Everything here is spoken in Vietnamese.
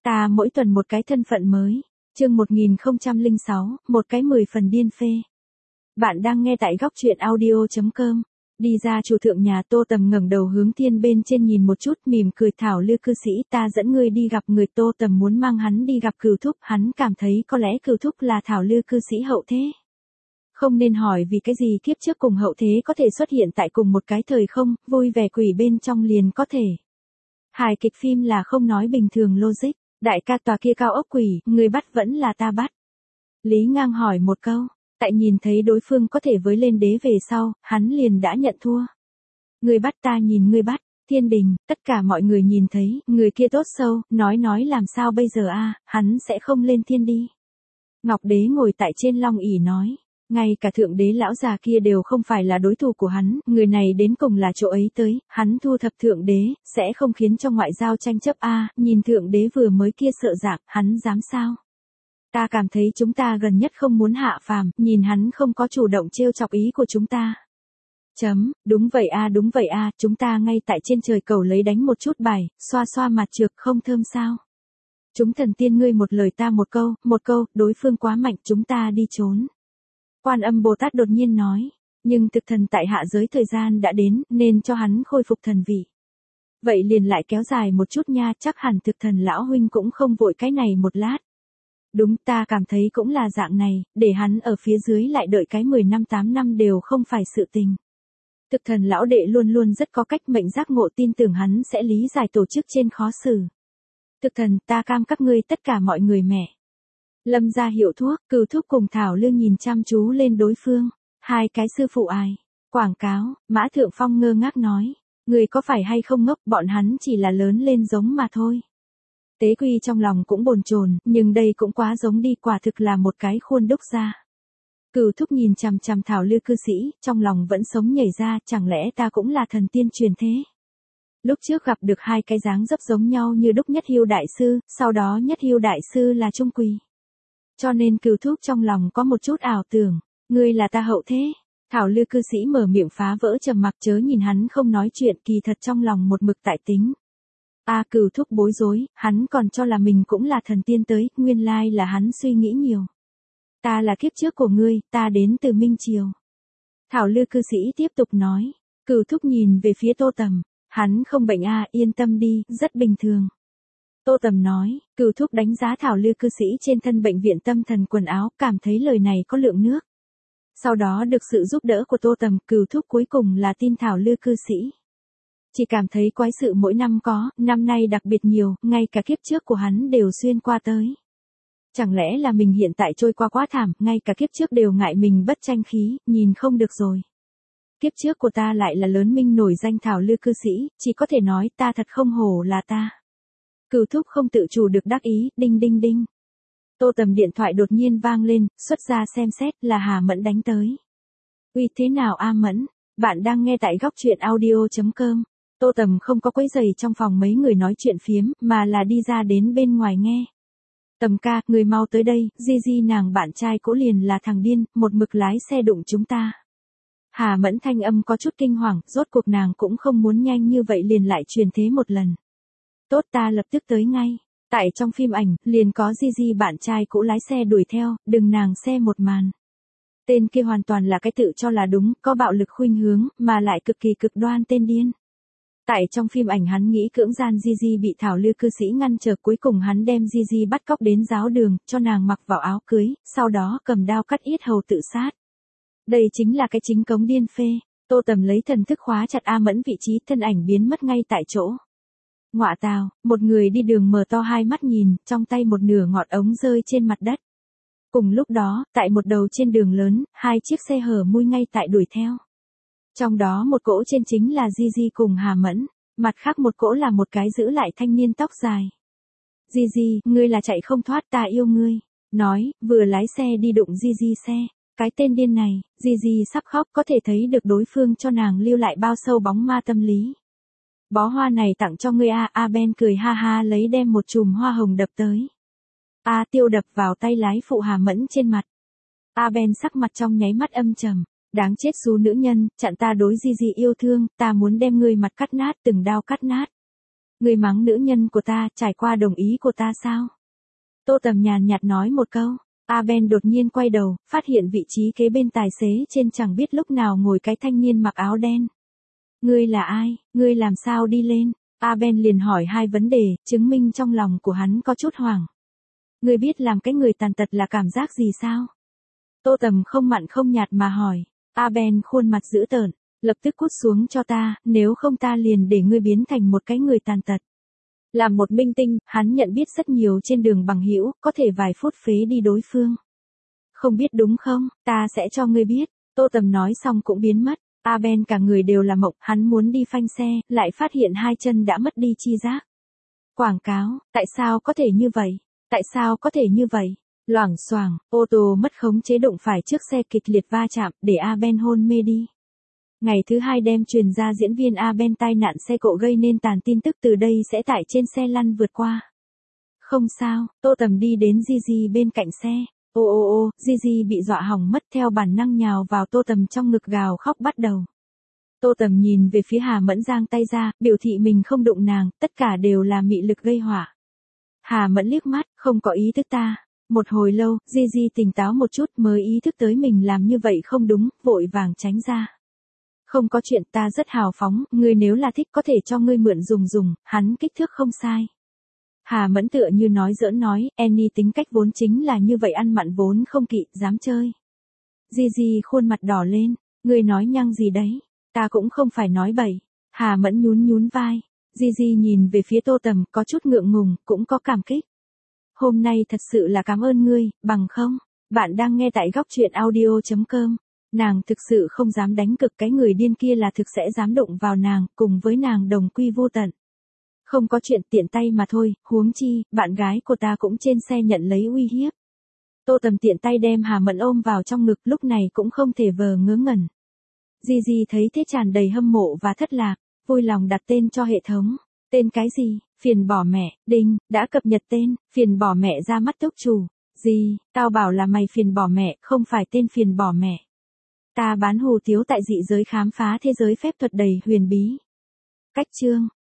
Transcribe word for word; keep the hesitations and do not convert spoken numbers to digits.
Ta mỗi tuần một cái thân phận mới. Chương một nghìn không trăm lẻ sáu, một cái mười phần điên phê. Bạn đang nghe tại góc truyện audio chấm com. Đi ra chủ thượng nhà, Tô Tầm ngẩng đầu hướng thiên bên trên nhìn một chút, mỉm cười, Thảo Lư cư sĩ, ta dẫn ngươi đi gặp người. Tô Tầm muốn mang hắn đi gặp Cửu Thúc, hắn cảm thấy có lẽ Cửu Thúc là Thảo Lư cư sĩ hậu thế. Không nên hỏi vì cái gì kiếp trước cùng hậu thế có thể xuất hiện tại cùng một cái thời không, vui vẻ quỷ bên trong liền có thể. Hài kịch phim là không nói bình thường logic. Đại ca, tòa kia cao ốc quỷ, người bắt vẫn là ta bắt. Lý Ngang hỏi một câu, tại nhìn thấy đối phương có thể với lên đế về sau, hắn liền đã nhận thua. Người bắt ta nhìn ngươi bắt, thiên đình, tất cả mọi người nhìn thấy, người kia tốt sâu, nói nói làm sao bây giờ a, hắn sẽ không lên thiên đi. Ngọc Đế ngồi tại trên long ỷ nói, ngay cả thượng đế lão già kia đều không phải là đối thủ của hắn, người này đến cùng là chỗ ấy tới, hắn thu thập thượng đế, sẽ không khiến cho ngoại giao tranh chấp a, nhìn thượng đế vừa mới kia sợ dạng, hắn dám sao? Ta cảm thấy chúng ta gần nhất không muốn hạ phàm, nhìn hắn không có chủ động trêu chọc ý của chúng ta. Chấm, đúng vậy a, đúng vậy a, chúng ta ngay tại trên trời cầu lấy đánh một chút bài, xoa xoa mặt trược, không thơm sao? Chúng thần tiên ngươi một lời ta một câu, một câu, đối phương quá mạnh, chúng ta đi trốn. Quan Âm Bồ Tát đột nhiên nói, nhưng thực thần tại hạ giới thời gian đã đến, nên cho hắn khôi phục thần vị. Vậy liền lại kéo dài một chút nha, chắc hẳn thực thần lão huynh cũng không vội cái này một lát. Đúng, ta cảm thấy cũng là dạng này, để hắn ở phía dưới lại đợi cái mười năm tám năm đều không phải sự tình. Thực thần lão đệ luôn luôn rất có cách mệnh giác ngộ, tin tưởng hắn sẽ lý giải tổ chức trên khó xử. Thực thần, ta cam các ngươi tất cả mọi người mẹ. Lâm ra hiệu thuốc, Cửu Thúc cùng Thảo Lư nhìn chăm chú lên đối phương. Hai cái sư phụ ai? Quảng cáo, Mã Thượng Phong ngơ ngác nói. Người có phải hay không ngốc, bọn hắn chỉ là lớn lên giống mà thôi. Tế Quy trong lòng cũng bồn chồn, nhưng đây cũng quá giống đi, quả thực là một cái khuôn đúc ra. Cửu Thúc nhìn chằm chằm Thảo Lư cư sĩ, trong lòng vẫn sống nhảy ra, chẳng lẽ ta cũng là thần tiên truyền thế? Lúc trước gặp được hai cái dáng dấp giống nhau như đúc Nhất Hiêu đại sư, sau đó Nhất Hiêu đại sư là Trung Quỳ. Cho nên Cửu Thúc trong lòng có một chút ảo tưởng, ngươi là ta hậu thế. Thảo Lư cư sĩ mở miệng phá vỡ trầm mặc, chớ nhìn hắn không nói chuyện, kỳ thật trong lòng một mực tại tính. A à, Cửu Thúc bối rối, hắn còn cho là mình cũng là thần tiên tới, nguyên lai là hắn suy nghĩ nhiều. Ta là kiếp trước của ngươi, ta đến từ Minh Triều. Thảo Lư cư sĩ tiếp tục nói, Cửu Thúc nhìn về phía Tô Tầm, hắn không bệnh a, à, yên tâm đi, rất bình thường. Tô Tầm nói, Cửu Thúc đánh giá Thảo Lư cư sĩ trên thân bệnh viện tâm thần quần áo, cảm thấy lời này có lượng nước. Sau đó được sự giúp đỡ của Tô Tầm, Cửu Thúc cuối cùng là tin Thảo Lư cư sĩ. Chỉ cảm thấy quái sự mỗi năm có, năm nay đặc biệt nhiều, ngay cả kiếp trước của hắn đều xuyên qua tới. Chẳng lẽ là mình hiện tại trôi qua quá thảm, ngay cả kiếp trước đều ngại mình bất tranh khí, nhìn không được rồi. Kiếp trước của ta lại là lớn minh nổi danh Thảo Lư cư sĩ, chỉ có thể nói ta thật không hổ là ta. Cửu Thúc không tự chủ được đắc ý, đinh đinh đinh. Tô Tầm điện thoại đột nhiên vang lên, xuất ra xem xét, là Hà Mẫn đánh tới. Uy, thế nào A Mẫn, bạn đang nghe tại góc truyện audio chấm com. Tô Tầm không có quấy rầy trong phòng mấy người nói chuyện phiếm, mà là đi ra đến bên ngoài nghe. Tầm ca, người mau tới đây, Di Di nàng bạn trai cũ liền là thằng điên, một mực lái xe đụng chúng ta. Hà Mẫn thanh âm có chút kinh hoàng, rốt cuộc nàng cũng không muốn nhanh như vậy liền lại truyền thế một lần. Tốt, ta lập tức tới ngay. Tại trong phim ảnh, liền có Di Di bạn trai cũ lái xe đuổi theo, đừng nàng xe một màn. Tên kia hoàn toàn là cái tự cho là đúng, có bạo lực khuynh hướng, mà lại cực kỳ cực đoan tên điên. Tại trong phim ảnh hắn nghĩ cưỡng gian Di Di bị Thảo Lư cư sĩ ngăn trở, cuối cùng hắn đem Di Di bắt cóc đến giáo đường, cho nàng mặc vào áo cưới, sau đó cầm đao cắt yết hầu tự sát. Đây chính là cái chính cống điên phê. Tô Tầm lấy thần thức khóa chặt A Mẫn vị trí, thân ảnh biến mất ngay tại chỗ. Ngọa tào, một người đi đường mở to hai mắt nhìn, trong tay một nửa ngọt ống rơi trên mặt đất. Cùng lúc đó, tại một đầu trên đường lớn, hai chiếc xe hở mui ngay tại đuổi theo. Trong đó một cỗ trên chính là Di Di cùng Hà Mẫn, mặt khác một cỗ là một cái giữ lại thanh niên tóc dài. Di Di, ngươi là chạy không thoát, ta yêu ngươi. Nói, vừa lái xe đi đụng Di Di xe. Cái tên điên này, Di Di sắp khóc, có thể thấy được đối phương cho nàng lưu lại bao sâu bóng ma tâm lý. Bó hoa này tặng cho ngươi a, A Ben cười ha ha lấy đem một chùm hoa hồng đập tới. A Tiêu đập vào tay lái phụ Hà Mẫn trên mặt. A Ben sắc mặt trong nháy mắt âm trầm, đáng chết xú nữ nhân, chặn ta đối Di Di yêu thương, ta muốn đem ngươi mặt cắt nát, từng đao cắt nát. Ngươi mắng nữ nhân của ta, trải qua đồng ý của ta sao? Tô Tầm nhàn nhạt nói một câu. A Ben đột nhiên quay đầu, phát hiện vị trí kế bên tài xế trên chẳng biết lúc nào ngồi cái thanh niên mặc áo đen. Ngươi là ai, ngươi làm sao đi lên? A Ben liền hỏi hai vấn đề, chứng minh trong lòng của hắn có chút hoảng. Ngươi biết làm cái người tàn tật là cảm giác gì sao? Tô Tầm không mặn không nhạt mà hỏi. A Ben khuôn mặt dữ tợn, lập tức cút xuống cho ta, nếu không ta liền để ngươi biến thành một cái người tàn tật. Làm một minh tinh, hắn nhận biết rất nhiều trên đường bằng hữu, có thể vài phút phế đi đối phương. Không biết đúng không, ta sẽ cho ngươi biết. Tô Tầm nói xong cũng biến mất. A Ben cả người đều là mộng, hắn muốn đi phanh xe, lại phát hiện hai chân đã mất đi chi giác. Quảng cáo, tại sao có thể như vậy? Tại sao có thể như vậy? Loảng xoảng, ô tô mất khống chế đụng phải trước xe kịch liệt va chạm, để A Ben hôn mê đi. Ngày thứ hai đem truyền ra diễn viên A Ben tai nạn xe cộ gây nên tàn tin tức từ đây sẽ tải trên xe lăn vượt qua. Không sao, Tô Tầm đi đến Gigi bên cạnh xe. Ô ô ô, Gigi bị dọa hỏng mất theo bản năng nhào vào Tô Tầm trong ngực gào khóc bắt đầu. Tô Tầm nhìn về phía Hà Mẫn giang tay ra, biểu thị mình không đụng nàng, tất cả đều là mị lực gây họa. Hà Mẫn liếc mắt, không có ý thức ta. Một hồi lâu, Gigi tỉnh táo một chút mới ý thức tới mình làm như vậy không đúng, vội vàng tránh ra. Không có chuyện, ta rất hào phóng, ngươi nếu là thích có thể cho ngươi mượn dùng dùng, hắn kích thước không sai. Hà Mẫn tựa như nói giỡn nói, Annie tính cách vốn chính là như vậy, ăn mặn vốn không kỵ, dám chơi. Gigi khuôn mặt đỏ lên, ngươi nói nhăng gì đấy, ta cũng không phải nói bậy. Hà Mẫn nhún nhún vai, Gigi nhìn về phía Tô Tầm có chút ngượng ngùng, cũng có cảm kích. Hôm nay thật sự là cảm ơn ngươi, bằng không, bạn đang nghe tại góc truyện audio chấm com. Nàng thực sự không dám đánh cực, cái người điên kia là thực sẽ dám đụng vào nàng, cùng với nàng đồng quy vô tận. Không có chuyện, tiện tay mà thôi, huống chi, bạn gái của ta cũng trên xe nhận lấy uy hiếp. Tô Tầm tiện tay đem Hà Mẫn ôm vào trong ngực, lúc này cũng không thể vờ ngớ ngẩn. Gigi thấy thế tràn đầy hâm mộ và thất lạc, vui lòng đặt tên cho hệ thống. Tên cái gì? Phiền bỏ mẹ, đinh, đã cập nhật tên, phiền bỏ mẹ ra mắt túc chủ. Gì, tao bảo là mày phiền bỏ mẹ, không phải tên phiền bỏ mẹ. Ta bán hủ tiếu tại dị giới khám phá thế giới phép thuật đầy huyền bí. Cách chương